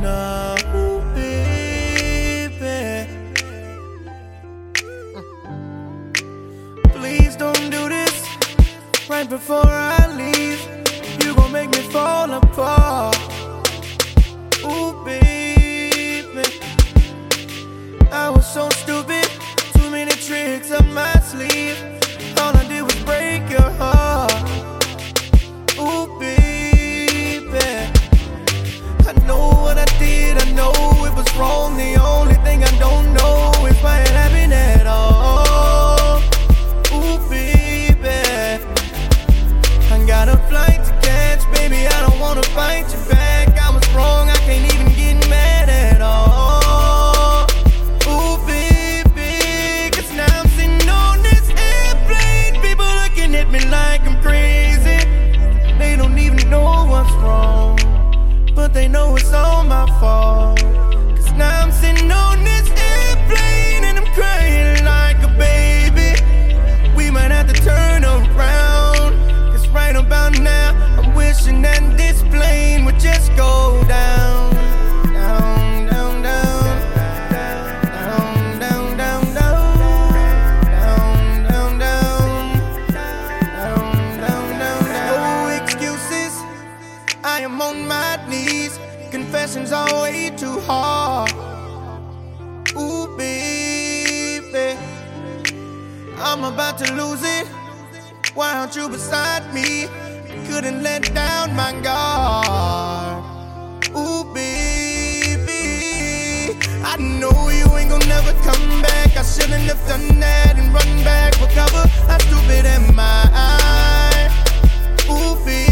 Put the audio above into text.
No, baby. Please don't do this right before I leave. You gon' make me fall apart. Ooh, baby. I was so stupid, too many tricks up my sleeve. All I did was break your heart. Ooh, baby. I know what I did, I know it was wrong. The only thing I don't know is why it happened at all. Ooh, baby. I got a flight to catch, baby, I don't wanna fight you back. I was wrong, I can't even get mad at all. Ooh, baby, 'cause now I'm sitting on this airplane. People looking at me like I'm crazy. They don't even know what's wrong, but they know it's all my fault. 'Cause now I'm sitting on this airplane and I'm crying like a baby. We might have to turn around, 'cause right about now I'm wishing that this plane would just go down. Down, down, down. Down, down, down, down. Down, down, down. Down, down, down, down. No excuses, I am on my knees. Confessions are way too hard. Ooh, baby, I'm about to lose it. Why aren't you beside me? Couldn't let down my guard. Ooh, baby, I know you ain't gon' never come back. I shouldn't have done that and run back for cover. How stupid am I? Ooh, baby.